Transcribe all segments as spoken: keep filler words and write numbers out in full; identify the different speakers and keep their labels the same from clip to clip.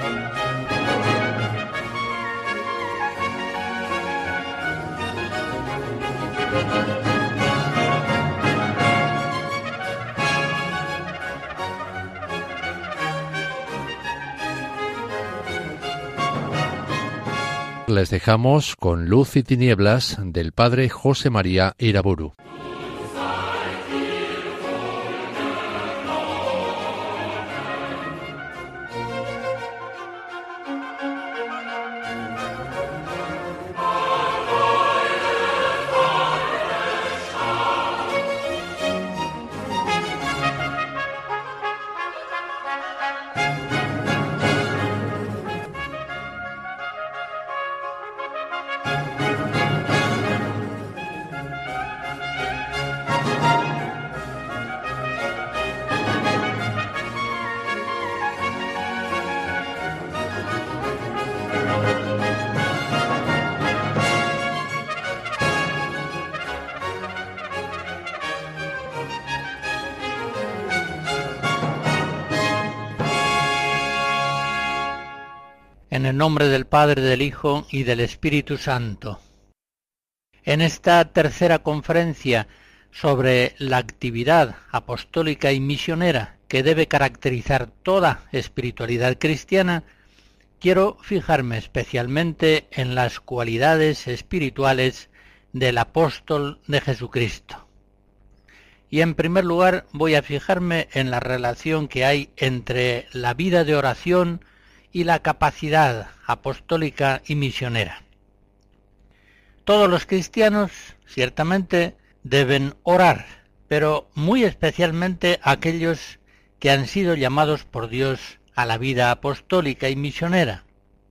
Speaker 1: Les dejamos con Luz y Tinieblas del padre José María Iraburu.
Speaker 2: En el nombre del Padre, del Hijo y del Espíritu Santo. En esta tercera conferencia sobre la actividad apostólica y misionera que debe caracterizar toda espiritualidad cristiana, quiero fijarme especialmente en las cualidades espirituales del apóstol de Jesucristo. Y en primer lugar voy a fijarme en la relación que hay entre la vida de oración y la capacidad apostólica y misionera. Todos los cristianos, ciertamente, deben orar, pero muy especialmente aquellos que han sido llamados por Dios a la vida apostólica y misionera.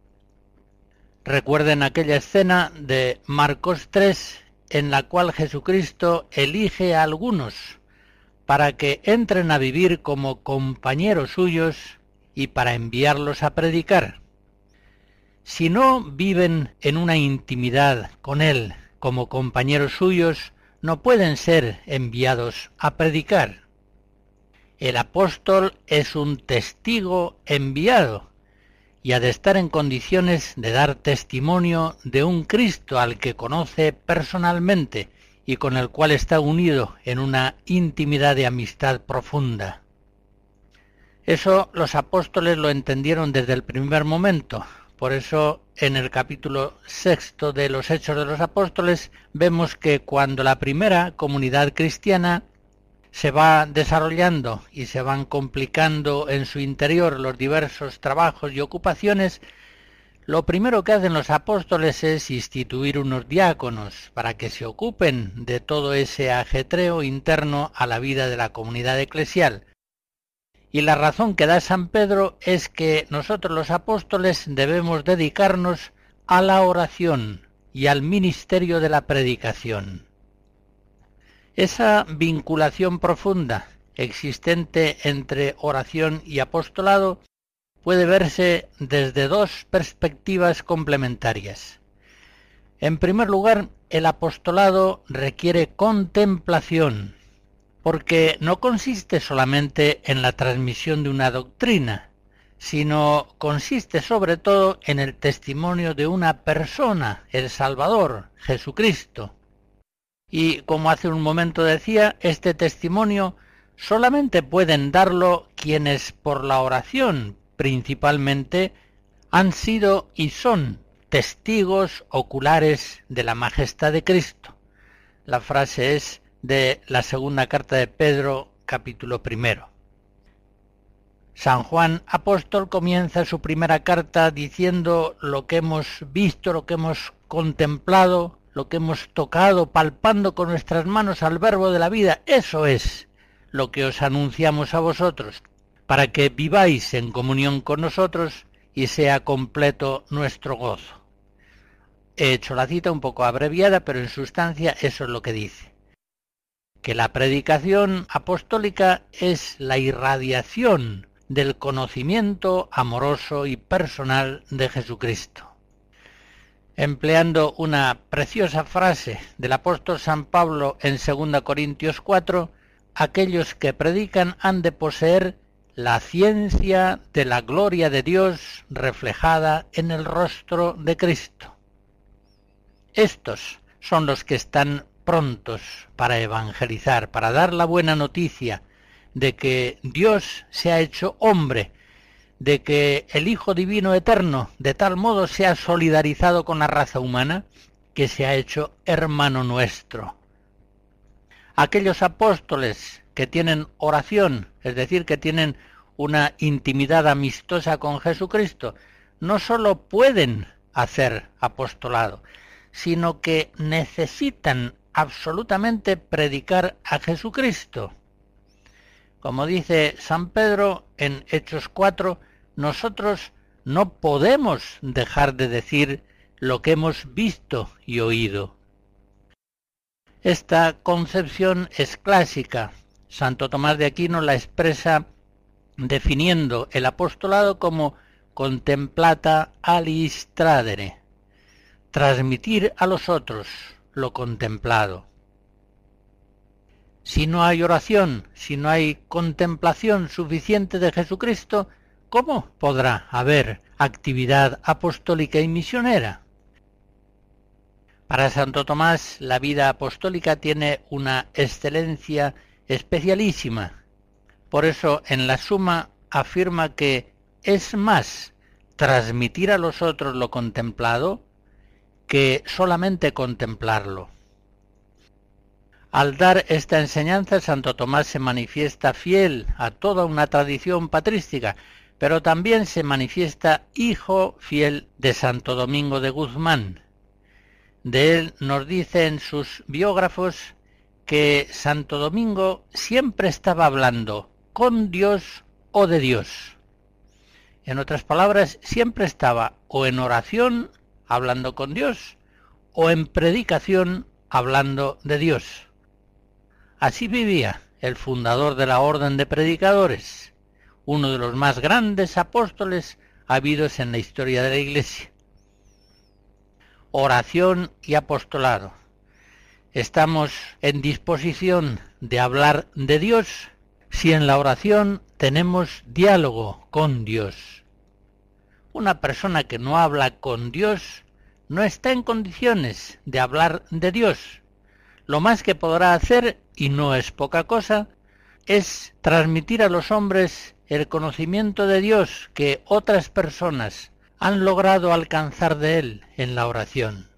Speaker 2: Recuerden aquella escena de Marcos tres, en la cual Jesucristo elige a algunos para que entren a vivir como compañeros suyos y para enviarlos a predicar. Si no viven en una intimidad con Él como compañeros suyos, no pueden ser enviados a predicar. El apóstol es un testigo enviado y ha de estar en condiciones de dar testimonio de un Cristo al que conoce personalmente y con el cual está unido en una intimidad de amistad profunda. Eso los apóstoles lo entendieron desde el primer momento. Por eso en el capítulo sexto de los Hechos de los Apóstoles vemos que cuando la primera comunidad cristiana se va desarrollando y se van complicando en su interior los diversos trabajos y ocupaciones, lo primero que hacen los apóstoles es instituir unos diáconos para que se ocupen de todo ese ajetreo interno a la vida de la comunidad eclesial. Y la razón que da San Pedro es que nosotros los apóstoles debemos dedicarnos a la oración y al ministerio de la predicación. Esa vinculación profunda existente entre oración y apostolado puede verse desde dos perspectivas complementarias. En primer lugar, el apostolado requiere contemplación, porque no consiste solamente en la transmisión de una doctrina, sino consiste sobre todo en el testimonio de una persona, el Salvador, Jesucristo. Y como hace un momento decía, este testimonio solamente pueden darlo quienes por la oración, principalmente, han sido y son testigos oculares de la majestad de Cristo. La frase es de la segunda carta de Pedro, capítulo primero. San Juan Apóstol comienza su primera carta diciendo lo que hemos visto, lo que hemos contemplado, lo que hemos tocado, palpando con nuestras manos al Verbo de la vida. Eso es lo que os anunciamos a vosotros, para que viváis en comunión con nosotros y sea completo nuestro gozo. He hecho la cita un poco abreviada, pero en sustancia eso es lo que dice. Que la predicación apostólica es la irradiación del conocimiento amoroso y personal de Jesucristo. Empleando una preciosa frase del apóstol San Pablo en segunda Corintios cuatro, aquellos que predican han de poseer la ciencia de la gloria de Dios reflejada en el rostro de Cristo. Estos son los que están prontos para evangelizar, para dar la buena noticia de que Dios se ha hecho hombre, de que el Hijo Divino Eterno de tal modo se ha solidarizado con la raza humana que se ha hecho hermano nuestro. Aquellos apóstoles que tienen oración, es decir, que tienen una intimidad amistosa con Jesucristo, no sólo pueden hacer apostolado, sino que necesitan absolutamente predicar a Jesucristo. Como dice San Pedro en Hechos cuatro, nosotros no podemos dejar de decir lo que hemos visto y oído. Esta concepción es clásica. Santo Tomás de Aquino la expresa definiendo el apostolado como contemplata alis tradere, transmitir a los otros lo contemplado. Si no hay oración, si no hay contemplación suficiente de Jesucristo, ¿cómo podrá haber actividad apostólica y misionera? Para Santo Tomás, la vida apostólica tiene una excelencia especialísima. Por eso, en la Suma afirma que es más transmitir a los otros lo contemplado que solamente contemplarlo. Al dar esta enseñanza, Santo Tomás se manifiesta fiel a toda una tradición patrística, pero también se manifiesta hijo fiel de Santo Domingo de Guzmán. De él nos dicen sus biógrafos que Santo Domingo siempre estaba hablando con Dios o de Dios. En otras palabras, siempre estaba o en oración hablando con Dios o en predicación hablando de Dios. Así vivía el fundador de la Orden de Predicadores, uno de los más grandes apóstoles habidos en la historia de la Iglesia. Oración y apostolado. Estamos en disposición de hablar de Dios si en la oración tenemos diálogo con Dios. Una persona que no habla con Dios no está en condiciones de hablar de Dios. Lo más que podrá hacer, y no es poca cosa, es transmitir a los hombres el conocimiento de Dios que otras personas han logrado alcanzar de Él en la oración.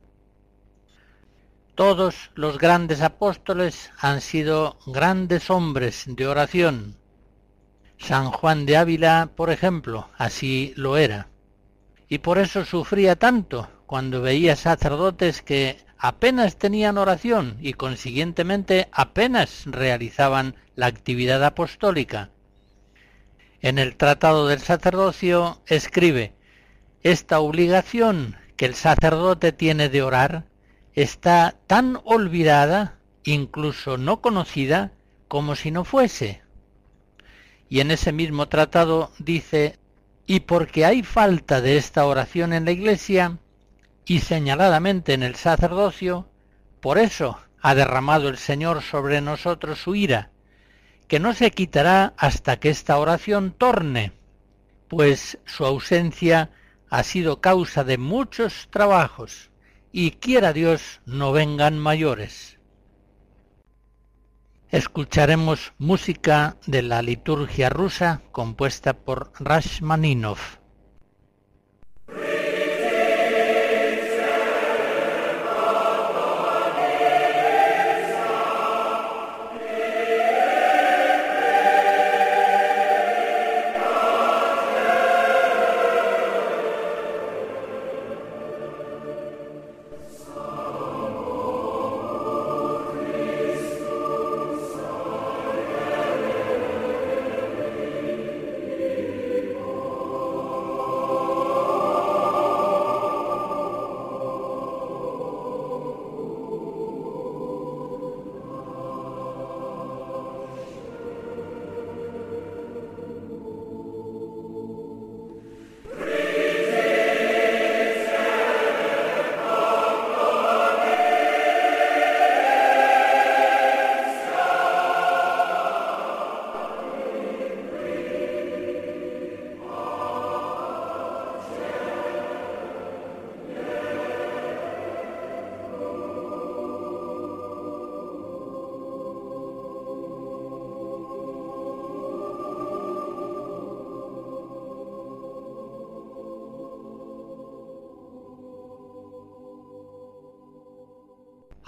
Speaker 2: Todos los grandes apóstoles han sido grandes hombres de oración. San Juan de Ávila, por ejemplo, así lo era. Y por eso sufría tanto cuando veía sacerdotes que apenas tenían oración y consiguientemente apenas realizaban la actividad apostólica. En el Tratado del Sacerdocio escribe: esta obligación que el sacerdote tiene de orar está tan olvidada, incluso no conocida, como si no fuese. Y en ese mismo tratado dice: y porque hay falta de esta oración en la Iglesia, y señaladamente en el sacerdocio, por eso ha derramado el Señor sobre nosotros su ira, que no se quitará hasta que esta oración torne, pues su ausencia ha sido causa de muchos trabajos, y quiera Dios no vengan mayores. Escucharemos música de la liturgia rusa compuesta por Rashmaninov.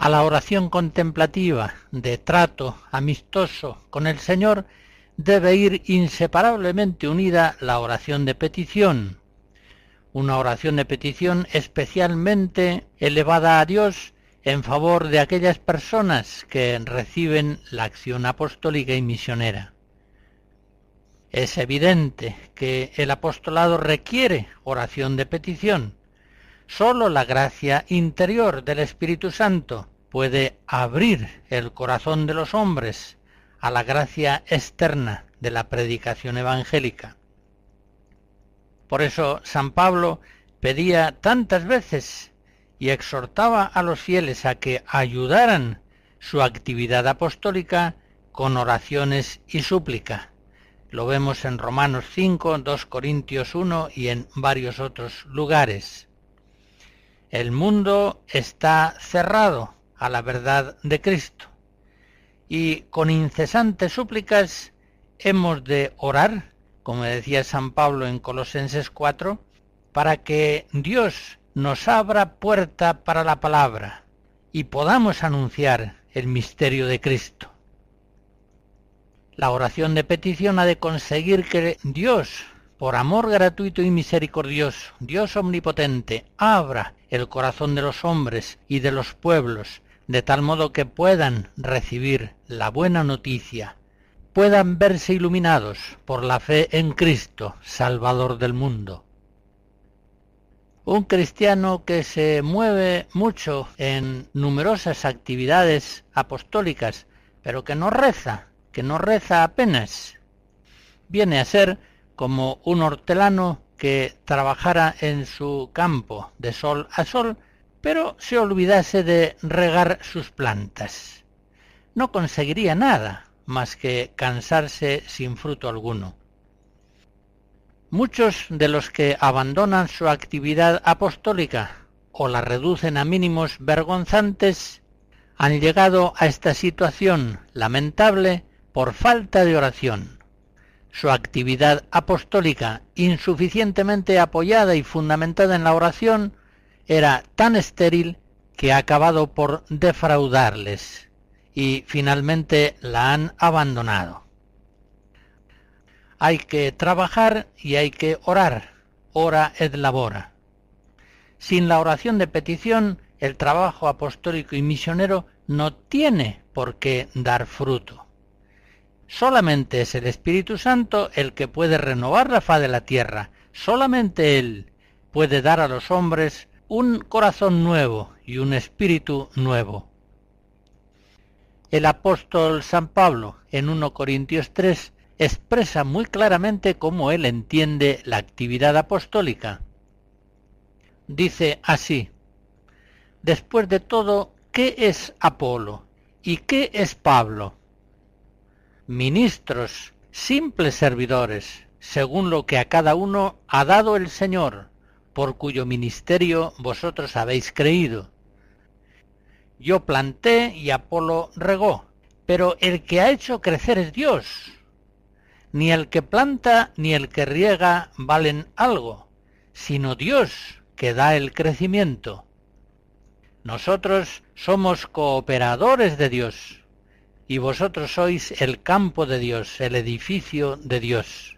Speaker 2: A la oración contemplativa de trato amistoso con el Señor debe ir inseparablemente unida la oración de petición, una oración de petición especialmente elevada a Dios en favor de aquellas personas que reciben la acción apostólica y misionera. Es evidente que el apostolado requiere oración de petición. Sólo la gracia interior del Espíritu Santo puede abrir el corazón de los hombres a la gracia externa de la predicación evangélica. Por eso San Pablo pedía tantas veces y exhortaba a los fieles a que ayudaran su actividad apostólica con oraciones y súplica. Lo vemos en Romanos cinco, dos Corintios uno y en varios otros lugares. El mundo está cerrado a la verdad de Cristo y con incesantes súplicas hemos de orar, como decía San Pablo en Colosenses cuatro, para que Dios nos abra puerta para la palabra y podamos anunciar el misterio de Cristo. La oración de petición ha de conseguir que Dios, por amor gratuito y misericordioso, Dios omnipotente, abra el corazón de los hombres y de los pueblos, de tal modo que puedan recibir la buena noticia, puedan verse iluminados por la fe en Cristo, Salvador del mundo. Un cristiano que se mueve mucho en numerosas actividades apostólicas, pero que no reza, que no reza apenas, viene a ser como un hortelano que trabajara en su campo de sol a sol, pero se olvidase de regar sus plantas. No conseguiría nada más que cansarse sin fruto alguno. Muchos de los que abandonan su actividad apostólica o la reducen a mínimos vergonzantes han llegado a esta situación lamentable por falta de oración. Su actividad apostólica, insuficientemente apoyada y fundamentada en la oración, era tan estéril que ha acabado por defraudarles y finalmente la han abandonado. Hay que trabajar y hay que orar, ora et labora. Sin la oración de petición, el trabajo apostólico y misionero no tiene por qué dar fruto. Solamente es el Espíritu Santo el que puede renovar la faz de la tierra. Solamente Él puede dar a los hombres un corazón nuevo y un espíritu nuevo. El apóstol San Pablo, en primera Corintios tres, expresa muy claramente cómo él entiende la actividad apostólica. Dice así: después de todo, ¿qué es Apolo? ¿Y qué es Pablo? Ministros, simples servidores, según lo que a cada uno ha dado el Señor, por cuyo ministerio vosotros habéis creído. Yo planté y Apolo regó, pero el que ha hecho crecer es Dios. Ni el que planta ni el que riega valen algo, sino Dios que da el crecimiento. Nosotros somos cooperadores de Dios, y vosotros sois el campo de Dios, el edificio de Dios.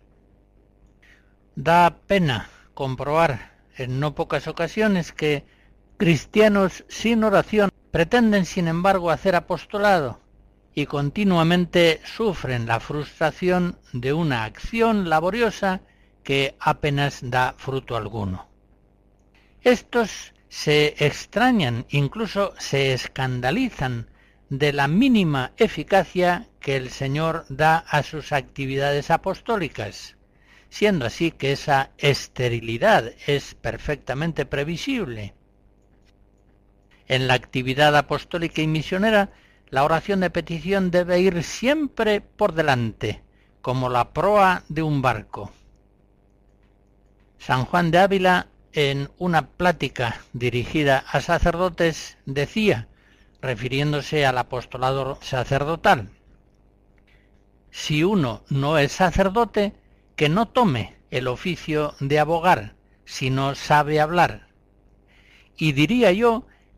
Speaker 2: Da pena comprobar en no pocas ocasiones que cristianos sin oración pretenden sin embargo hacer apostolado y continuamente sufren la frustración de una acción laboriosa que apenas da fruto alguno. Estos se extrañan, incluso se escandalizan de la mínima eficacia que el Señor da a sus actividades apostólicas, siendo así que esa esterilidad es perfectamente previsible. En la actividad apostólica y misionera, la oración de petición debe ir siempre por delante, como la proa de un barco. San Juan de Ávila, en una plática dirigida a sacerdotes, decía, refiriéndose al apostolado sacerdotal: si uno no es sacerdote, que no tome el oficio de abogar, si no sabe hablar. Y diría yo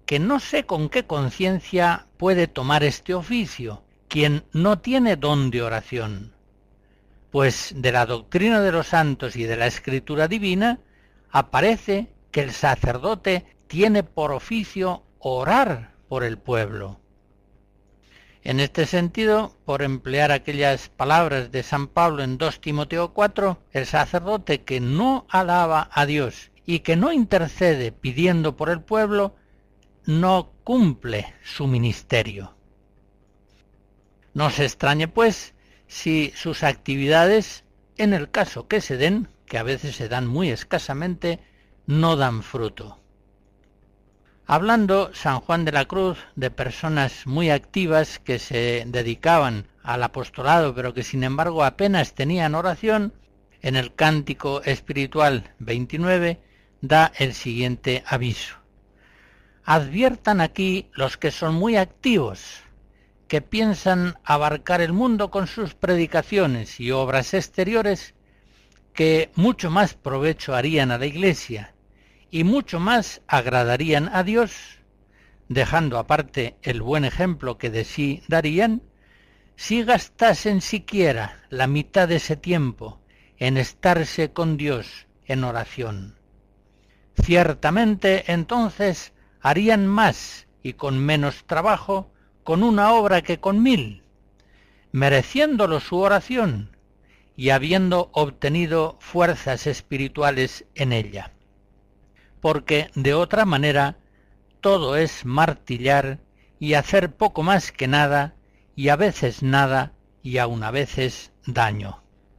Speaker 2: que no sé con qué conciencia puede tomar este oficio quien no tiene don de oración, pues de la doctrina de los santos y de la Escritura divina aparece que el sacerdote tiene por oficio orar por el pueblo. En este sentido, por emplear aquellas palabras de San Pablo en dos Timoteo cuatro, el sacerdote que no alaba a Dios y que no intercede pidiendo por el pueblo, no cumple su ministerio. No se extrañe, pues, si sus actividades, en el caso que se den, que a veces se dan muy escasamente, no dan fruto. Hablando San Juan de la Cruz de personas muy activas que se dedicaban al apostolado, pero que sin embargo apenas tenían oración, en el Cántico Espiritual veintinueve da el siguiente aviso. Adviertan aquí los que son muy activos, que piensan abarcar el mundo con sus predicaciones y obras exteriores, que mucho más provecho harían a la Iglesia y mucho más agradarían a Dios, dejando aparte el buen ejemplo que de sí darían, si gastasen siquiera la mitad de ese tiempo en estarse con Dios en oración. Ciertamente entonces harían más y con menos trabajo con una obra que con mil, mereciéndolo su oración y habiendo obtenido fuerzas espirituales en ella. Porque de otra manera todo es martillar y hacer poco más que nada, y a veces nada, y aun a veces daño.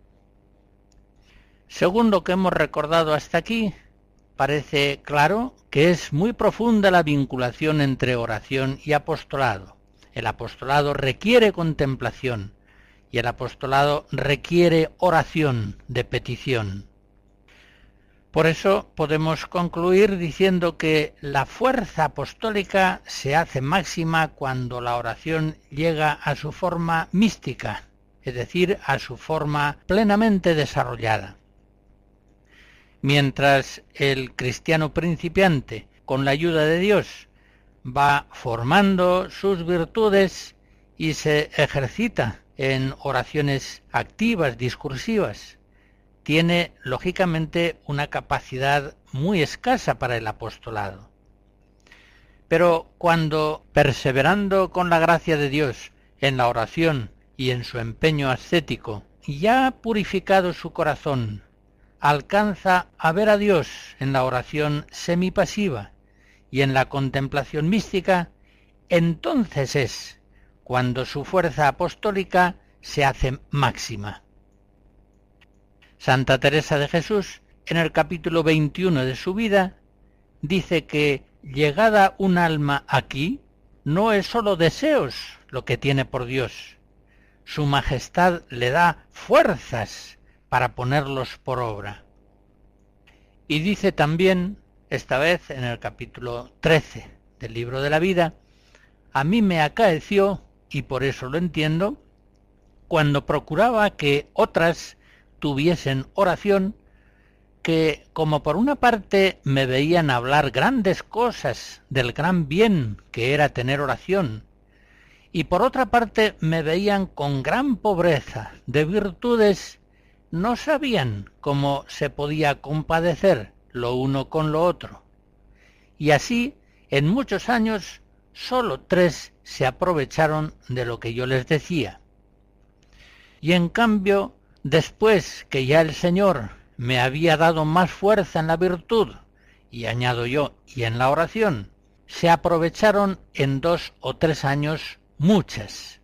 Speaker 2: Según lo que hemos recordado hasta aquí, parece claro que es muy profunda la vinculación entre oración y apostolado. El apostolado requiere contemplación y el apostolado requiere oración de petición. Por eso podemos concluir diciendo que la fuerza apostólica se hace máxima cuando la oración llega a su forma mística, es decir, a su forma plenamente desarrollada. Mientras el cristiano principiante, con la ayuda de Dios, va formando sus virtudes y se ejercita en oraciones activas, discursivas, tiene lógicamente una capacidad muy escasa para el apostolado. Pero cuando, perseverando con la gracia de Dios en la oración y en su empeño ascético, ya purificado su corazón, alcanza a ver a Dios en la oración semipasiva y en la contemplación mística, entonces es cuando su fuerza apostólica se hace máxima. Santa Teresa de Jesús, en el capítulo veintiuno de su vida, dice que, llegada un alma aquí, no es sólo deseos lo que tiene por Dios. Su majestad le da fuerzas para ponerlos por obra. Y dice también, esta vez en el capítulo trece del libro de la vida, a mí me acaeció, y por eso lo entiendo, cuando procuraba que otras tuviesen oración, que como por una parte me veían hablar grandes cosas del gran bien que era tener oración, y por otra parte me veían con gran pobreza de virtudes, no sabían cómo se podía compadecer lo uno con lo otro. Y así, en muchos años, sólo tres se aprovecharon de lo que yo les decía. Y en cambio, después que ya el Señor me había dado más fuerza en la virtud, y añado yo, y en la oración, se aprovecharon en dos o tres años muchas.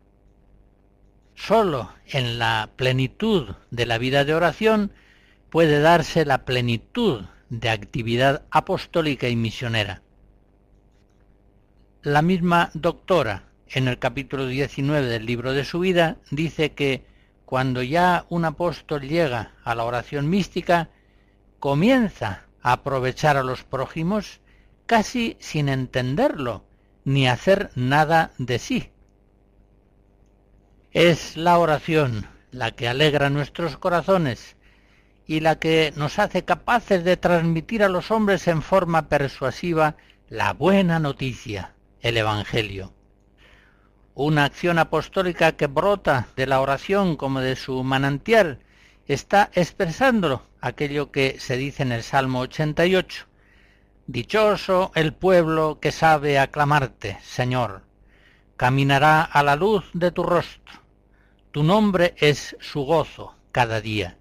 Speaker 2: Sólo en la plenitud de la vida de oración puede darse la plenitud de actividad apostólica y misionera. La misma doctora, en el capítulo diecinueve del libro de su vida, dice que cuando ya un apóstol llega a la oración mística, comienza a aprovechar a los prójimos casi sin entenderlo, ni hacer nada de sí. Es la oración la que alegra nuestros corazones y la que nos hace capaces de transmitir a los hombres en forma persuasiva la buena noticia, el Evangelio. Una acción apostólica que brota de la oración como de su manantial, está expresando aquello que se dice en el Salmo ochenta y ocho. Dichoso el pueblo que sabe aclamarte, Señor. Caminará a la luz de tu rostro. Tu nombre es su gozo cada día.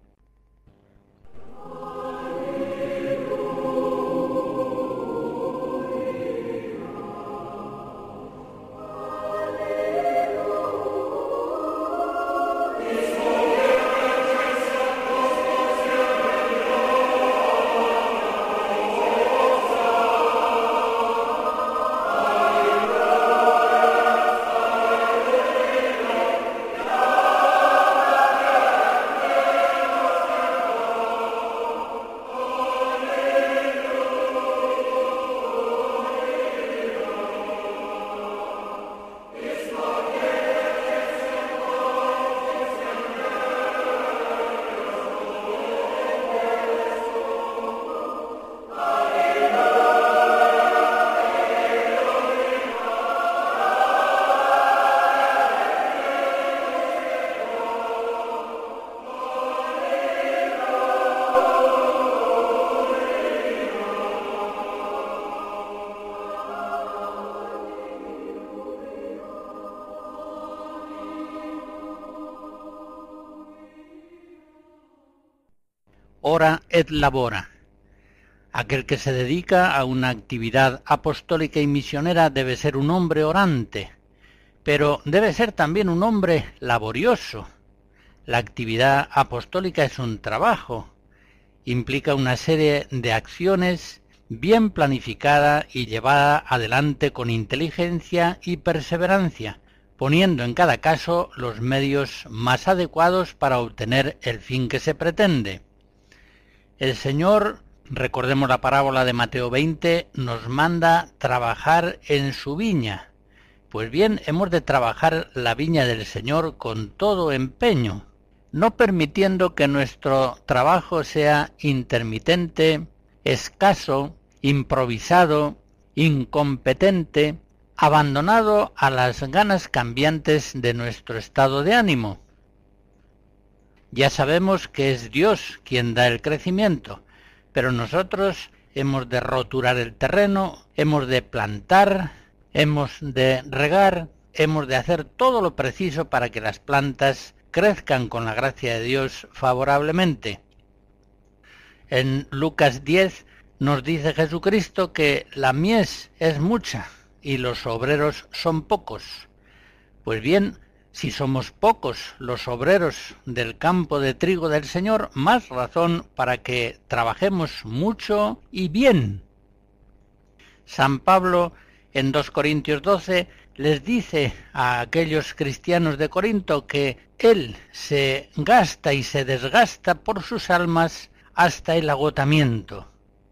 Speaker 2: Ora et labora. Aquel que se dedica a una actividad apostólica y misionera debe ser un hombre orante, pero debe ser también un hombre laborioso. La actividad apostólica es un trabajo, implica una serie de acciones bien planificada y llevada adelante con inteligencia y perseverancia, poniendo en cada caso los medios más adecuados para obtener el fin que se pretende. El Señor, recordemos la parábola de Mateo veinte, nos manda trabajar en su viña. Pues bien, hemos de trabajar la viña del Señor con todo empeño, no permitiendo que nuestro trabajo sea intermitente, escaso, improvisado, incompetente, abandonado a las ganas cambiantes de nuestro estado de ánimo. Ya sabemos que es Dios quien da el crecimiento, pero nosotros hemos de roturar el terreno, hemos de plantar, hemos de regar, hemos de hacer todo lo preciso para que las plantas crezcan con la gracia de Dios favorablemente. En Lucas diez nos dice Jesucristo que la mies es mucha y los obreros son pocos. Pues bien, si somos pocos los obreros del campo de trigo del Señor, más razón para que trabajemos mucho y bien. San Pablo en dos Corintios doce les dice a aquellos cristianos de Corinto que él se gasta y se desgasta por sus almas hasta el agotamiento.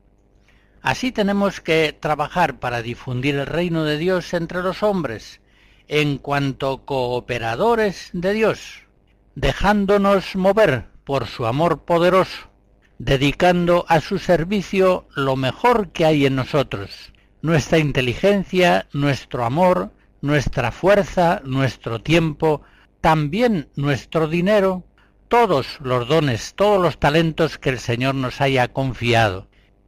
Speaker 2: Así tenemos que trabajar para difundir el reino de Dios entre los hombres, en cuanto cooperadores de Dios, dejándonos mover por su amor poderoso, dedicando a su servicio lo mejor que hay en nosotros, nuestra inteligencia, nuestro amor, nuestra fuerza, nuestro tiempo, también nuestro dinero, todos los dones, todos los talentos que el Señor nos haya confiado.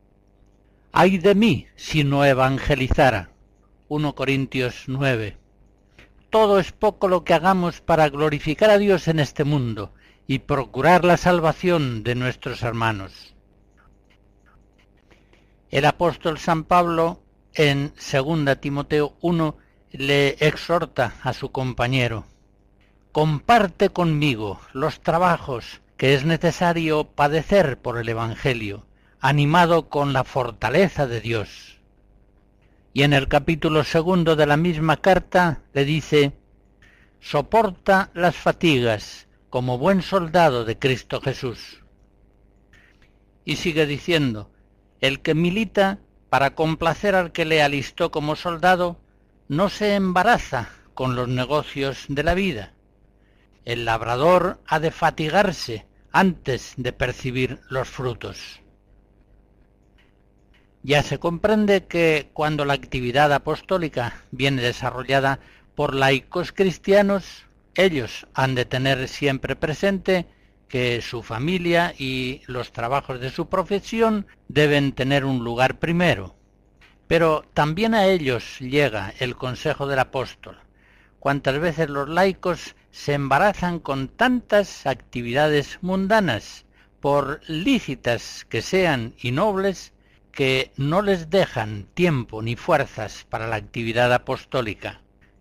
Speaker 2: ¡Ay de mí si no evangelizara! primera Corintios nueve. Todo es poco lo que hagamos para glorificar a Dios en este mundo y procurar la salvación de nuestros hermanos. El apóstol San Pablo en segunda Timoteo uno le exhorta a su compañero: comparte conmigo los trabajos que es necesario padecer por el Evangelio, animado con la fortaleza de Dios. Y en el capítulo segundo de la misma carta le dice: soporta las fatigas como buen soldado de Cristo Jesús. Y sigue diciendo: el que milita para complacer al que le alistó como soldado no se embaraza con los negocios de la vida. El labrador ha de fatigarse antes de percibir los frutos. Ya se comprende que cuando la actividad apostólica viene desarrollada por laicos cristianos, ellos han de tener siempre presente que su familia y los trabajos de su profesión deben tener un lugar primero. Pero también a ellos llega el consejo del apóstol. Cuántas veces los laicos se embarazan con tantas actividades mundanas, por lícitas que sean y nobles, que no les dejan tiempo ni fuerzas para la actividad apostólica.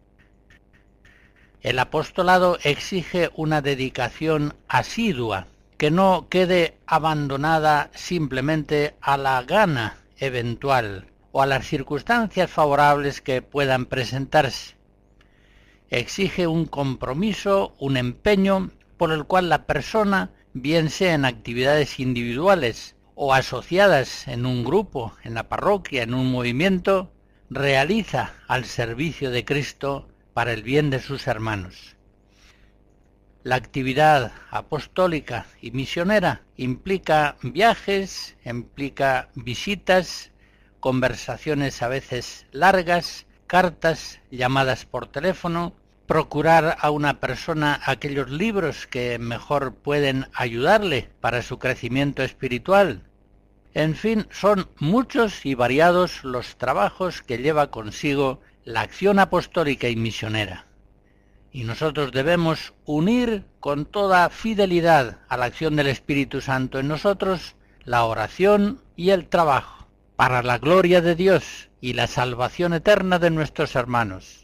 Speaker 2: El apostolado exige una dedicación asidua, que no quede abandonada simplemente a la gana eventual o a las circunstancias favorables que puedan presentarse. Exige un compromiso, un empeño por el cual la persona, bien sea en actividades individuales o asociadas en un grupo, en la parroquia, en un movimiento, realiza al servicio de Cristo para el bien de sus hermanos. La actividad apostólica y misionera implica viajes, implica visitas, conversaciones a veces largas, cartas, llamadas por teléfono, procurar a una persona aquellos libros que mejor pueden ayudarle para su crecimiento espiritual. En fin, son muchos y variados los trabajos que lleva consigo la acción apostólica y misionera. Y nosotros debemos unir con toda fidelidad a la acción del Espíritu Santo en nosotros la oración y el trabajo, para la gloria de Dios y la salvación eterna de nuestros hermanos.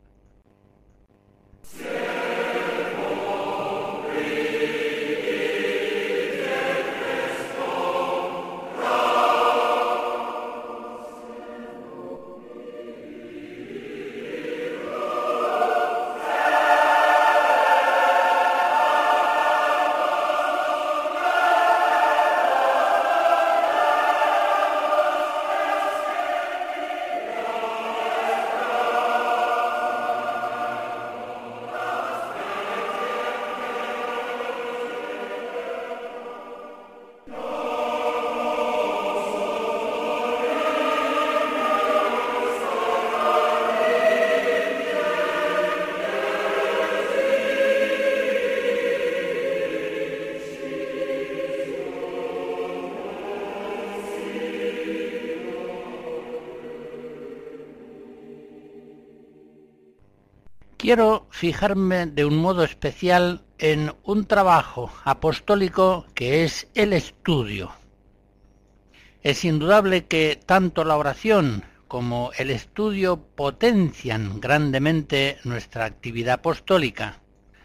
Speaker 2: Quiero fijarme de un modo especial en un trabajo apostólico que es el estudio. Es indudable que tanto la oración como el estudio potencian grandemente nuestra actividad apostólica.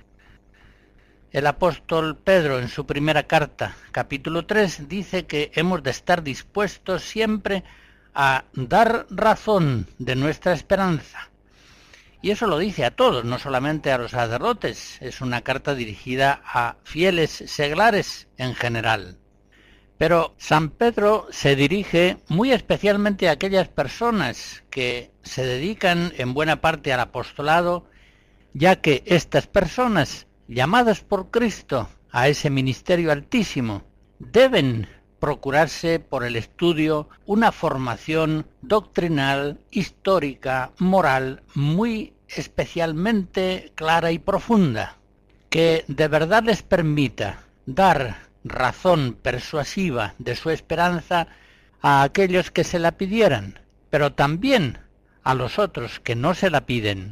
Speaker 2: El apóstol Pedro en su primera carta, capítulo tres, dice que hemos de estar dispuestos siempre a dar razón de nuestra esperanza. Y eso lo dice a todos, no solamente a los sacerdotes. Es una carta dirigida a fieles seglares en general. Pero San Pedro se dirige muy especialmente a aquellas personas que se dedican en buena parte al apostolado, ya que estas personas, llamadas por Cristo a ese ministerio altísimo, deben procurarse por el estudio una formación doctrinal, histórica, moral, muy especialmente clara y profunda, que de verdad les permita dar razón persuasiva de su esperanza a aquellos que se la pidieran, pero también a los otros que no se la piden.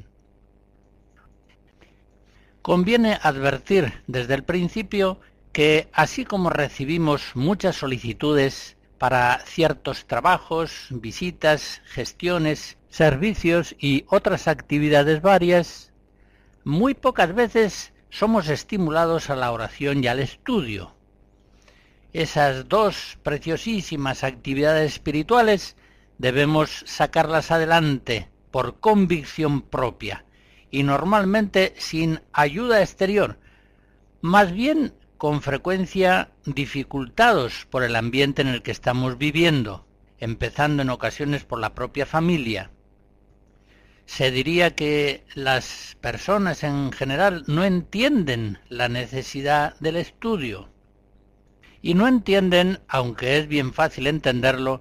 Speaker 2: Conviene advertir desde el principio que así como recibimos muchas solicitudes para ciertos trabajos, visitas, gestiones, servicios y otras actividades varias, muy pocas veces somos estimulados a la oración y al estudio. Esas dos preciosísimas actividades espirituales debemos sacarlas adelante por convicción propia y normalmente sin ayuda exterior, más bien con frecuencia dificultados por el ambiente en el que estamos viviendo, empezando en ocasiones por la propia familia. Se diría que las personas en general no entienden la necesidad del estudio y no entienden, aunque es bien fácil entenderlo,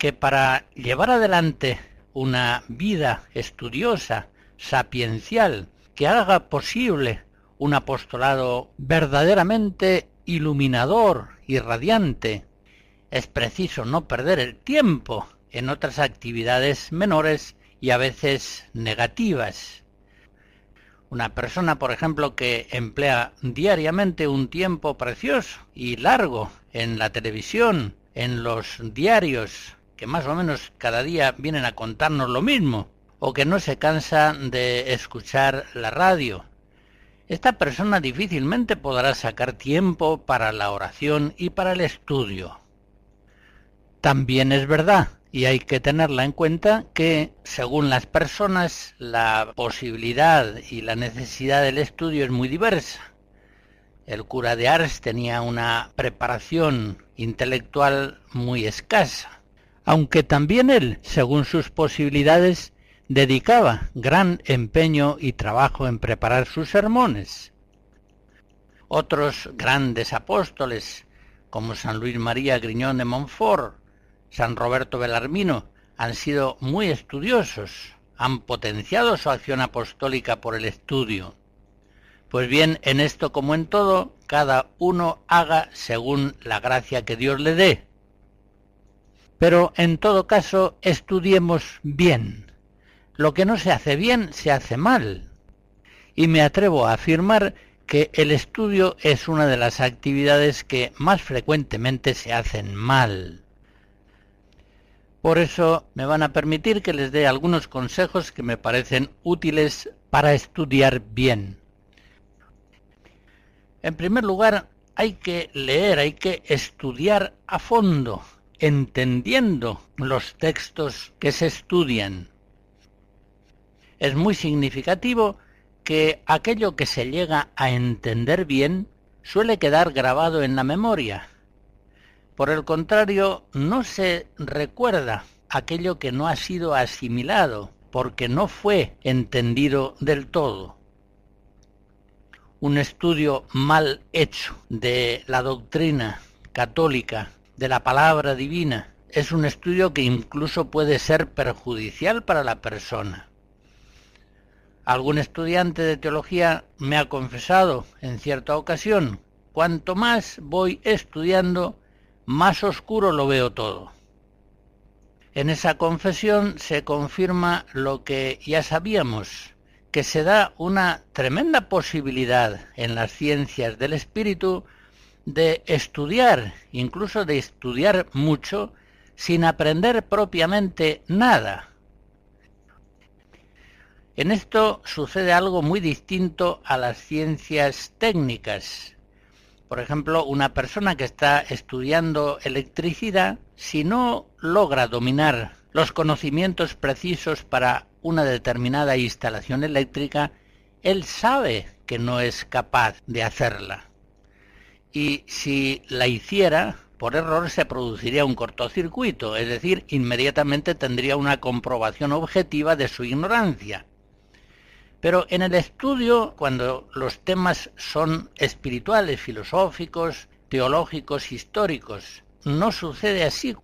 Speaker 2: que para llevar adelante una vida estudiosa, sapiencial, que haga posible un apostolado verdaderamente iluminador y radiante, es preciso no perder el tiempo en otras actividades menores y a veces negativas. Una persona, por ejemplo, que emplea diariamente un tiempo precioso y largo en la televisión, en los diarios, que más o menos cada día vienen a contarnos lo mismo, o que no se cansa de escuchar la radio, esta persona difícilmente podrá sacar tiempo para la oración y para el estudio. También es verdad, y hay que tenerla en cuenta, que según las personas la posibilidad y la necesidad del estudio es muy diversa. El cura de Ars tenía una preparación intelectual muy escasa, aunque también él, según sus posibilidades, dedicaba gran empeño y trabajo en preparar sus sermones. Otros grandes apóstoles, como San Luis María Griñón de Montfort, San Roberto Belarmino, han sido muy estudiosos, han potenciado su acción apostólica por el estudio. Pues bien, en esto como en todo, cada uno haga según la gracia que Dios le dé. Pero en todo caso, estudiemos bien. Lo que no se hace bien, se hace mal. Y me atrevo a afirmar que el estudio es una de las actividades que más frecuentemente se hacen mal. Por eso me van a permitir que les dé algunos consejos que me parecen útiles para estudiar bien. En primer lugar, hay que leer, hay que estudiar a fondo, entendiendo los textos que se estudian. Es muy significativo que aquello que se llega a entender bien suele quedar grabado en la memoria. Por el contrario, no se recuerda aquello que no ha sido asimilado, porque no fue entendido del todo. Un estudio mal hecho de la doctrina católica, de la palabra divina, es un estudio que incluso puede ser perjudicial para la persona. Algún estudiante de teología me ha confesado en cierta ocasión, cuanto más voy estudiando, más oscuro lo veo todo. En esa confesión se confirma lo que ya sabíamos, que se da una tremenda posibilidad en las ciencias del espíritu de estudiar, incluso de estudiar mucho, sin aprender propiamente nada. En esto sucede algo muy distinto a las ciencias técnicas. Por ejemplo, una persona que está estudiando electricidad, si no logra dominar los conocimientos precisos para una determinada instalación eléctrica, él sabe que no es capaz de hacerla. Y si la hiciera, por error se produciría un cortocircuito, es decir, inmediatamente tendría una comprobación objetiva de su ignorancia. Pero en el estudio, cuando los temas son espirituales, filosóficos, teológicos, históricos, no sucede así.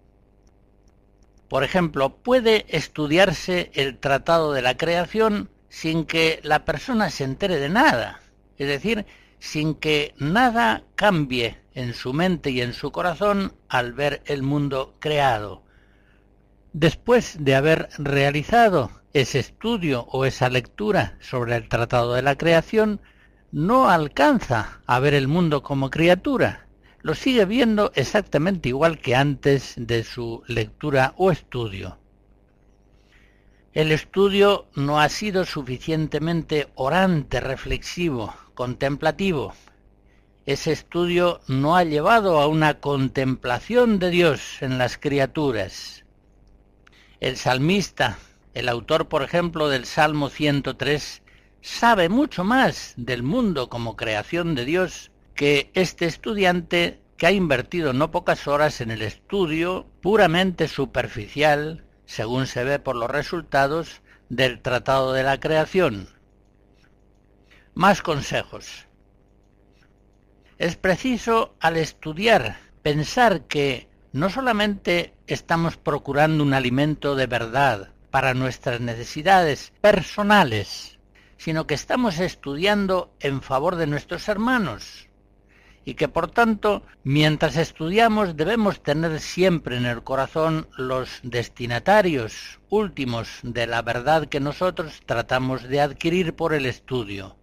Speaker 2: Por ejemplo, puede estudiarse el Tratado de la Creación sin que la persona se entere de nada, es decir, sin que nada cambie en su mente y en su corazón al ver el mundo creado. Después de haber realizado ese estudio o esa lectura sobre el Tratado de la Creación, no alcanza a ver el mundo como criatura, lo sigue viendo exactamente igual que antes de su lectura o estudio. El estudio no ha sido suficientemente orante, reflexivo, contemplativo. Ese estudio no ha llevado a una contemplación de Dios en las criaturas. El salmista, el autor, por ejemplo, del Salmo ciento tres, sabe mucho más del mundo como creación de Dios que este estudiante que ha invertido no pocas horas en el estudio puramente superficial, según se ve por los resultados del Tratado de la Creación. Más consejos. Es preciso, al estudiar, pensar que no solamente estamos procurando un alimento de verdad para nuestras necesidades personales, sino que estamos estudiando en favor de nuestros hermanos, y que por tanto, mientras estudiamos, debemos tener siempre en el corazón los destinatarios últimos de la verdad que nosotros tratamos de adquirir por el estudio.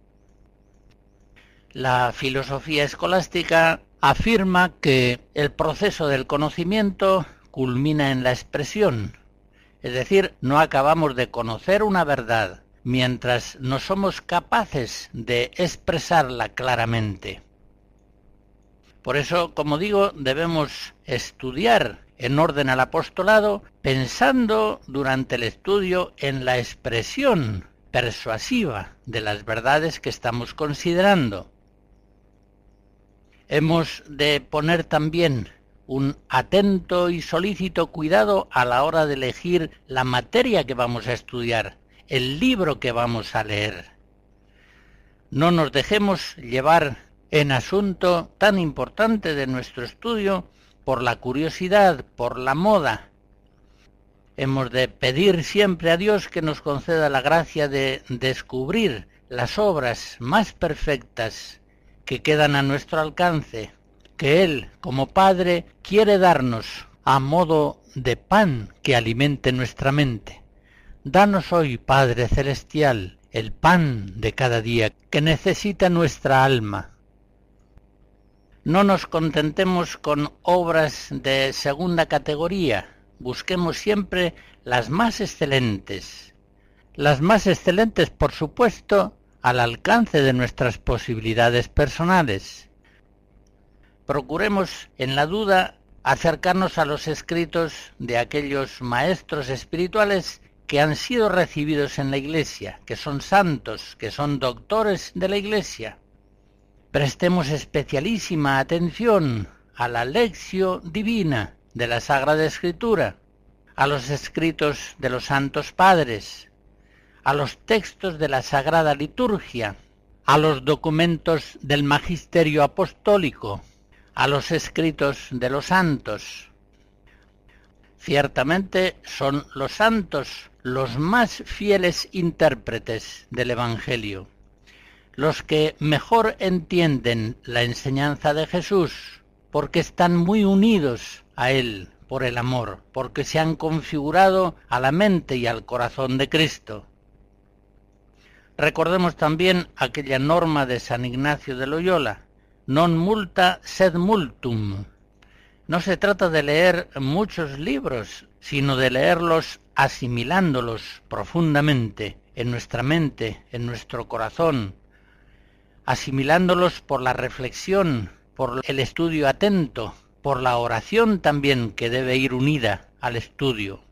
Speaker 2: La filosofía escolástica afirma que el proceso del conocimiento culmina en la expresión, es decir, no acabamos de conocer una verdad mientras no somos capaces de expresarla claramente. Por eso, como digo, debemos estudiar en orden al apostolado, pensando durante el estudio en la expresión persuasiva de las verdades que estamos considerando. Hemos de poner también un atento y solícito cuidado a la hora de elegir la materia que vamos a estudiar, el libro que vamos a leer. No nos dejemos llevar en asunto tan importante de nuestro estudio por la curiosidad, por la moda. Hemos de pedir siempre a Dios que nos conceda la gracia de descubrir las obras más perfectas que quedan a nuestro alcance, que Él, como Padre, quiere darnos a modo de pan que alimente nuestra mente. Danos hoy, Padre Celestial, el pan de cada día que necesita nuestra alma. No nos contentemos con obras de segunda categoría, busquemos siempre las más excelentes. Las más excelentes, por supuesto, al alcance de nuestras posibilidades personales. Procuremos, en la duda, acercarnos a los escritos de aquellos maestros espirituales que han sido recibidos en la Iglesia, que son santos, que son doctores de la Iglesia. Prestemos especialísima atención a la lectio divina de la Sagrada Escritura, a los escritos de los santos padres, a los textos de la Sagrada Liturgia, a los documentos del Magisterio Apostólico, a los escritos de los santos. Ciertamente son los santos los más fieles intérpretes del Evangelio, los que mejor entienden la enseñanza de Jesús, porque están muy unidos a Él por el amor, porque se han configurado a la mente y al corazón de Cristo. Recordemos también aquella norma de San Ignacio de Loyola, non multa sed multum. No se trata de leer muchos libros, sino de leerlos asimilándolos profundamente en nuestra mente, en nuestro corazón, asimilándolos por la reflexión, por el estudio atento, por la oración también que debe ir unida al estudio.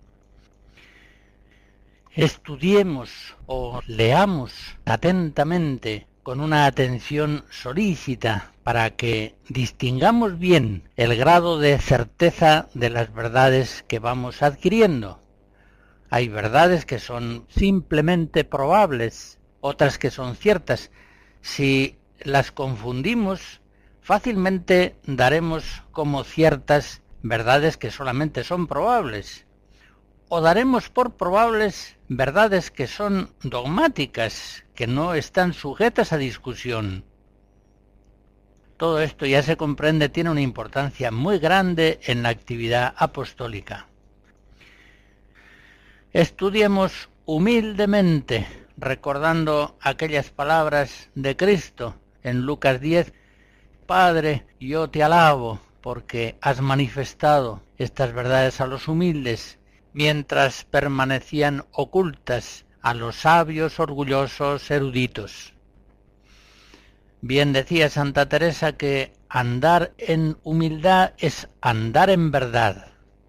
Speaker 2: Estudiemos o leamos atentamente con una atención solícita para que distingamos bien el grado de certeza de las verdades que vamos adquiriendo. Hay verdades que son simplemente probables, otras que son ciertas. Si las confundimos, fácilmente daremos como ciertas verdades que solamente son probables, o daremos por probables verdades que son dogmáticas, que no están sujetas a discusión. Todo esto, ya se comprende, tiene una importancia muy grande en la actividad apostólica. Estudiemos humildemente, recordando aquellas palabras de Cristo en Lucas diez, Padre, yo te alabo porque has manifestado estas verdades a los humildes, mientras permanecían ocultas a los sabios, orgullosos, eruditos. Bien decía Santa Teresa que andar en humildad es andar en verdad.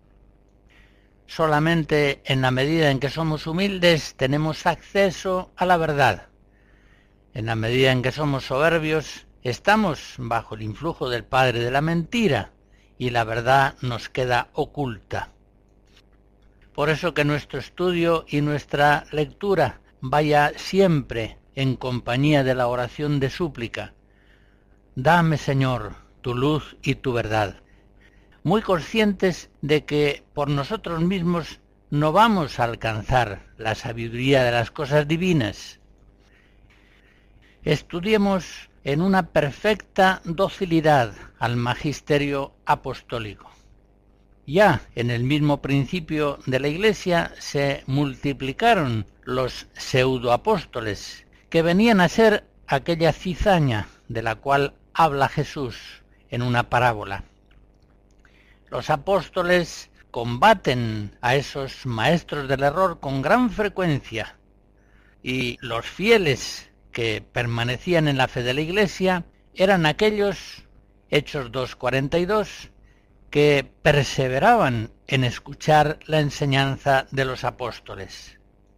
Speaker 2: Solamente en la medida en que somos humildes tenemos acceso a la verdad. En la medida en que somos soberbios, estamos bajo el influjo del padre de la mentira y la verdad nos queda oculta. Por eso que nuestro estudio y nuestra lectura vaya siempre en compañía de la oración de súplica. Dame, Señor, tu luz y tu verdad. muy conscientes de que por nosotros mismos no vamos a alcanzar la sabiduría de las cosas divinas. Estudiemos en una perfecta docilidad al magisterio apostólico. Ya en el mismo principio de la Iglesia se multiplicaron los pseudoapóstoles, que venían a ser aquella cizaña de la cual habla Jesús en una parábola. Los apóstoles combaten a esos maestros del error con gran frecuencia, y los fieles que permanecían en la fe de la Iglesia eran aquellos, Hechos dos cuarenta y dos, que perseveraban en escuchar la enseñanza de los apóstoles.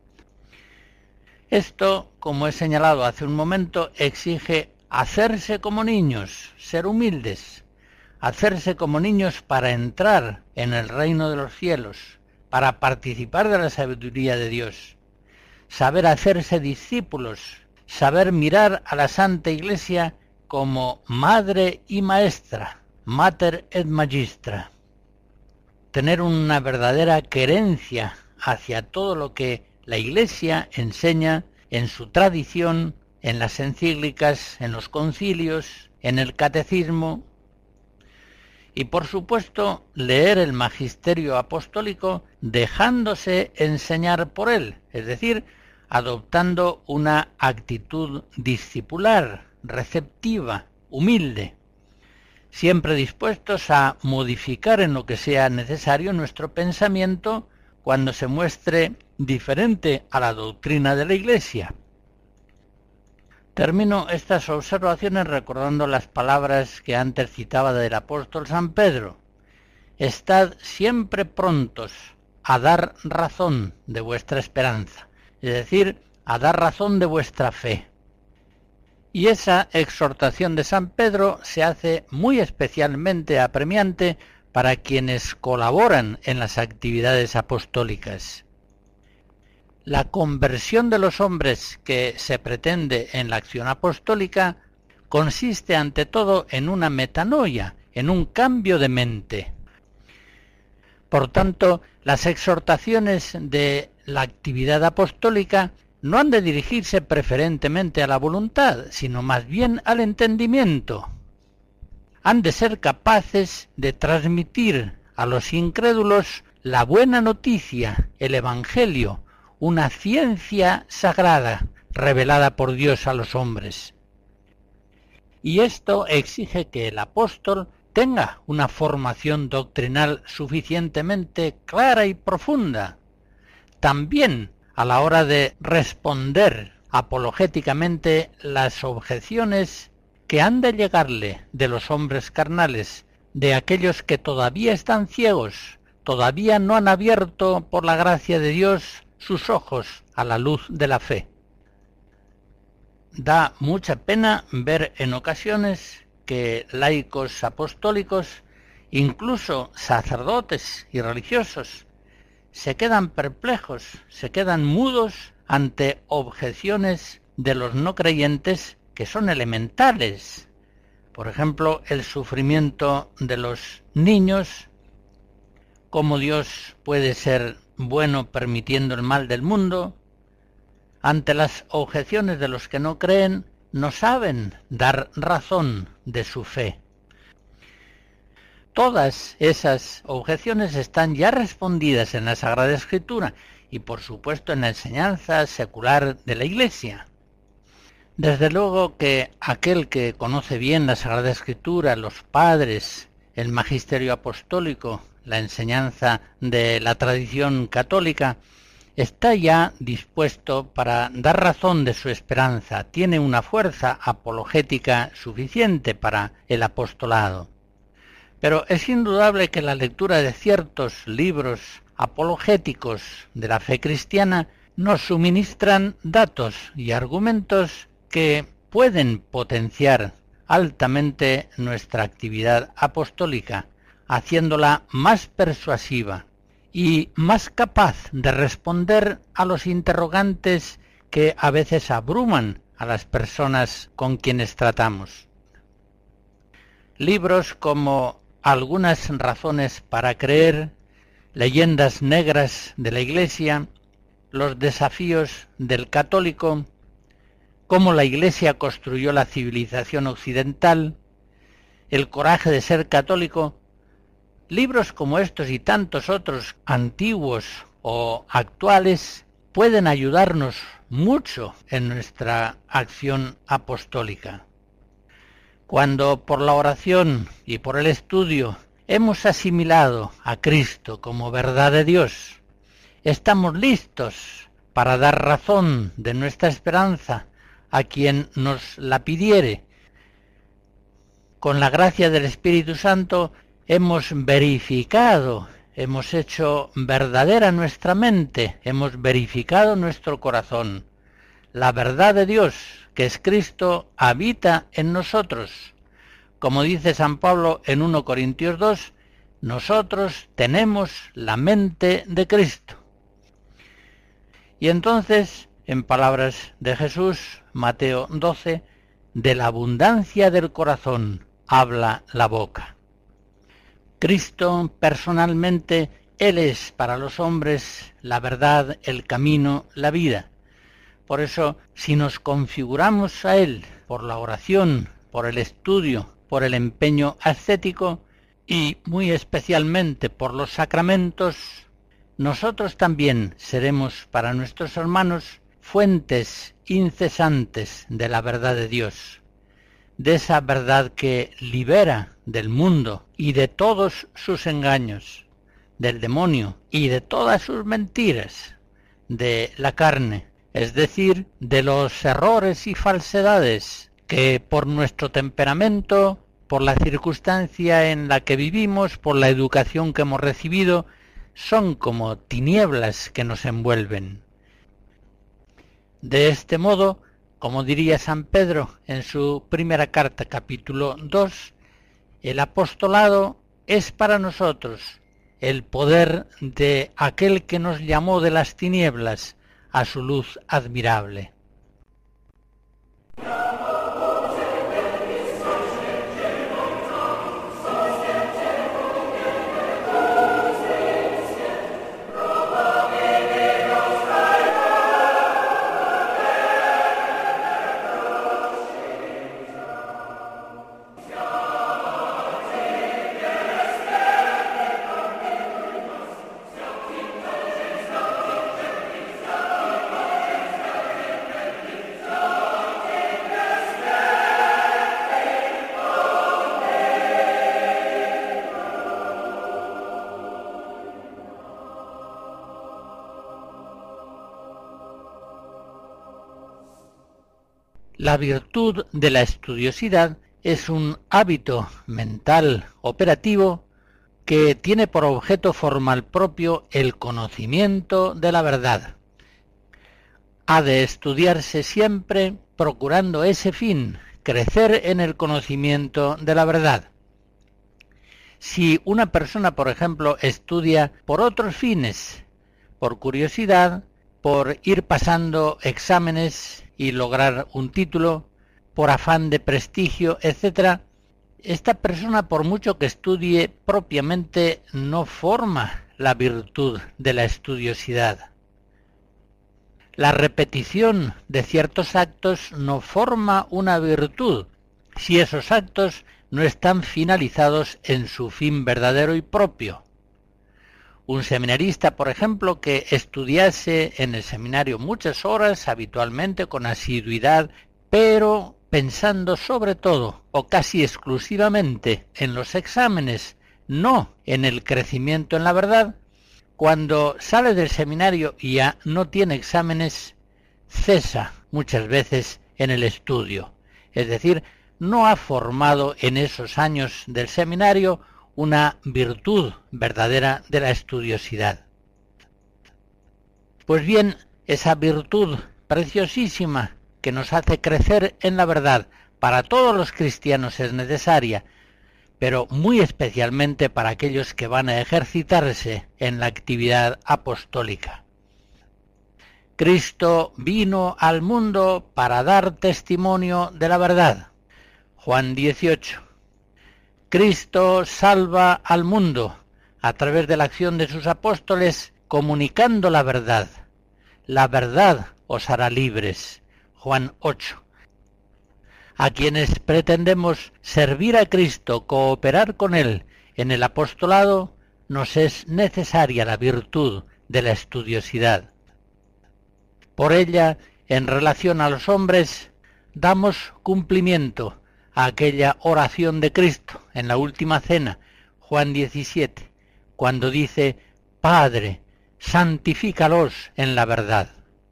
Speaker 2: Esto, como he señalado hace un momento, exige hacerse como niños, ser humildes, hacerse como niños para entrar en el reino de los cielos, para participar de la sabiduría de Dios, saber hacerse discípulos, saber mirar a la Santa Iglesia como madre y maestra, mater et magistra, tener una verdadera querencia hacia todo lo que la Iglesia enseña en su tradición, en las encíclicas, en los concilios, en el catecismo, y por supuesto leer el magisterio apostólico dejándose enseñar por él, es decir, adoptando una actitud discipular, receptiva, humilde, siempre dispuestos a modificar en lo que sea necesario nuestro pensamiento cuando se muestre diferente a la doctrina de la Iglesia. Termino estas observaciones recordando las palabras que antes citaba del apóstol San Pedro: estad siempre prontos a dar razón de vuestra esperanza, es decir, a dar razón de vuestra fe. Y esa exhortación de San Pedro se hace muy especialmente apremiante para quienes colaboran en las actividades apostólicas. La conversión de los hombres que se pretende en la acción apostólica consiste ante todo en una metanoia, en un cambio de mente. Por tanto, las exhortaciones de la actividad apostólica no han de dirigirse preferentemente a la voluntad, sino más bien al entendimiento. Han de ser capaces de transmitir a los incrédulos la buena noticia, el Evangelio, una ciencia sagrada revelada por Dios a los hombres. Y esto exige que el apóstol tenga una formación doctrinal suficientemente clara y profunda. También a la hora de responder apologéticamente las objeciones que han de llegarle de los hombres carnales, de aquellos que todavía están ciegos, todavía no han abierto por la gracia de Dios sus ojos a la luz de la fe. Da mucha pena ver en ocasiones que laicos apostólicos, incluso sacerdotes y religiosos, se quedan perplejos, se quedan mudos ante objeciones de los no creyentes que son elementales. Por ejemplo, el sufrimiento de los niños, cómo Dios puede ser bueno permitiendo el mal del mundo. Ante las objeciones de los que no creen, no saben dar razón de su fe. Todas esas objeciones están ya respondidas en la Sagrada Escritura y por supuesto en la enseñanza secular de la Iglesia. Desde luego que aquel que conoce bien la Sagrada Escritura, los padres, el magisterio apostólico, la enseñanza de la tradición católica, está ya dispuesto para dar razón de su esperanza, tiene una fuerza apologética suficiente para el apostolado. Pero es indudable que la lectura de ciertos libros apologéticos de la fe cristiana nos suministran datos y argumentos que pueden potenciar altamente nuestra actividad apostólica, haciéndola más persuasiva y más capaz de responder a los interrogantes que a veces abruman a las personas con quienes tratamos. Libros como algunas razones para creer, leyendas negras de la Iglesia, los desafíos del católico, cómo la Iglesia construyó la civilización occidental, el coraje de ser católico. Libros como estos y tantos otros antiguos o actuales pueden ayudarnos mucho en nuestra acción apostólica. Cuando por la oración y por el estudio hemos asimilado a Cristo como verdad de Dios, estamos listos para dar razón de nuestra esperanza a quien nos la pidiere. Con la gracia del Espíritu Santo hemos verificado, hemos hecho verdadera nuestra mente, hemos verificado nuestro corazón. La verdad de Dios, que es Cristo, habita en nosotros. Como dice San Pablo en primera Corintios dos, nosotros tenemos la mente de Cristo. Y entonces, en palabras de Jesús, Mateo doce, de la abundancia del corazón habla la boca. Cristo personalmente, Él es para los hombres la verdad, el camino, la vida. Por eso, si nos configuramos a Él por la oración, por el estudio, por el empeño ascético y muy especialmente por los sacramentos, nosotros también seremos para nuestros hermanos fuentes incesantes de la verdad de Dios, de esa verdad que libera del mundo y de todos sus engaños, del demonio y de todas sus mentiras, de la carne, es decir, de los errores y falsedades que por nuestro temperamento, por la circunstancia en la que vivimos, por la educación que hemos recibido, son como tinieblas que nos envuelven. De este modo, como diría San Pedro en su primera carta, capítulo dos, el apostolado es para nosotros el poder de aquel que nos llamó de las tinieblas a su luz admirable. La virtud de la estudiosidad es un hábito mental operativo que tiene por objeto formal propio el conocimiento de la verdad. Ha de estudiarse siempre procurando ese fin, crecer en el conocimiento de la verdad. Si una persona, por ejemplo, estudia por otros fines, por curiosidad, por ir pasando exámenes y lograr un título, por afán de prestigio, etcétera, esta persona, por mucho que estudie propiamente, no forma la virtud de la estudiosidad. La repetición de ciertos actos no forma una virtud si esos actos no están finalizados en su fin verdadero y propio. Un seminarista, por ejemplo, que estudiase en el seminario muchas horas, habitualmente con asiduidad, pero pensando sobre todo, o casi exclusivamente, en los exámenes, no en el crecimiento en la verdad, cuando sale del seminario y ya no tiene exámenes, cesa muchas veces en el estudio. Es decir, no ha formado en esos años del seminario una virtud verdadera de la estudiosidad. Pues bien, esa virtud preciosísima que nos hace crecer en la verdad, para todos los cristianos es necesaria, pero muy especialmente para aquellos que van a ejercitarse en la actividad apostólica. Cristo vino al mundo para dar testimonio de la verdad. Juan dieciocho. Cristo salva al mundo a través de la acción de sus apóstoles, comunicando la verdad. La verdad os hará libres. Juan ocho. A quienes pretendemos servir a Cristo, cooperar con Él en el apostolado, nos es necesaria la virtud de la estudiosidad. Por ella, en relación a los hombres, damos cumplimiento a aquella oración de Cristo en la última cena, Juan diecisiete, cuando dice: Padre, santifícalos en la verdad.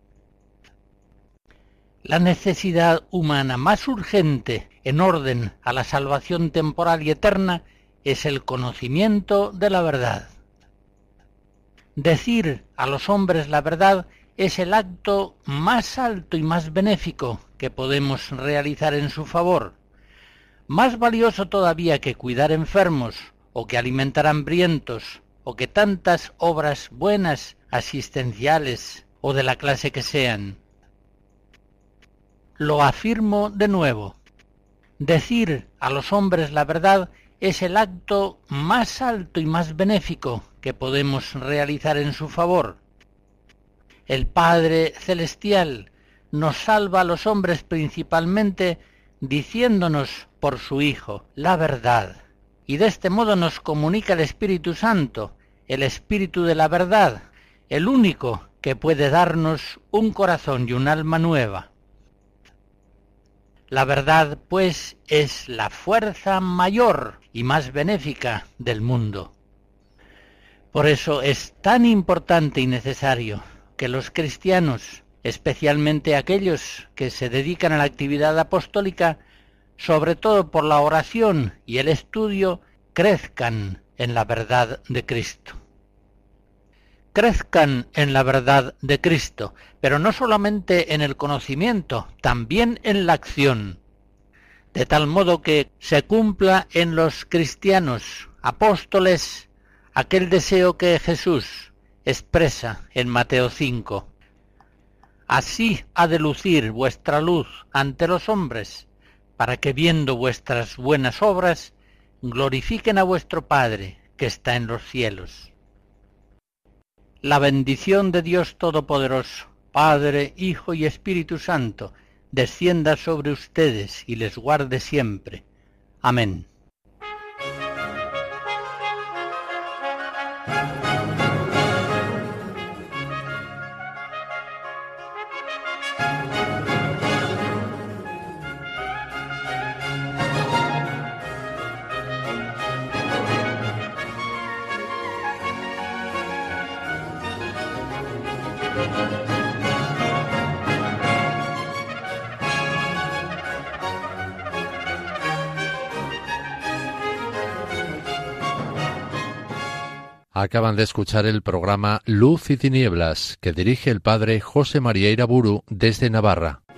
Speaker 2: La necesidad humana más urgente en orden a la salvación temporal y eterna es el conocimiento de la verdad. Decir a los hombres la verdad es el acto más alto y más benéfico que podemos realizar en su favor. Más valioso todavía que cuidar enfermos, o que alimentar hambrientos, o que tantas obras buenas, asistenciales, o de la clase que sean. Lo afirmo de nuevo. Decir a los hombres la verdad es el acto más alto y más benéfico que podemos realizar en su favor. El Padre Celestial nos salva a los hombres principalmente diciéndonos por su Hijo la verdad, y de este modo nos comunica el Espíritu Santo, el Espíritu de la verdad, el único que puede darnos un corazón y un alma nueva. La verdad, pues, es la fuerza mayor y más benéfica del mundo. Por eso es tan importante y necesario que los cristianos, especialmente aquellos que se dedican a la actividad apostólica, sobre todo por la oración y el estudio, crezcan en la verdad de Cristo. Crezcan en la verdad de Cristo, pero no solamente en el conocimiento, también en la acción, de tal modo que se cumpla en los cristianos apóstoles aquel deseo que Jesús expresa en Mateo cinco. Así ha de lucir vuestra luz ante los hombres, para que viendo vuestras buenas obras, glorifiquen a vuestro Padre que está en los cielos. La bendición de Dios Todopoderoso, Padre, Hijo y Espíritu Santo, descienda sobre ustedes y les guarde siempre. Amén.
Speaker 1: Acaban de escuchar el programa Luz y Tinieblas, que dirige el padre José María Iraburu desde Navarra.